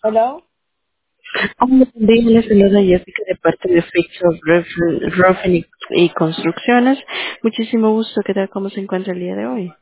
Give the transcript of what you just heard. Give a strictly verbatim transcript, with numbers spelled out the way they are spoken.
Hello. Hola, buen día, les saluda Jessica de parte de Fix of Roofing Roofing y, y Construcciones. Muchísimo gusto, ¿qué tal? ¿Cómo se encuentra el día de hoy?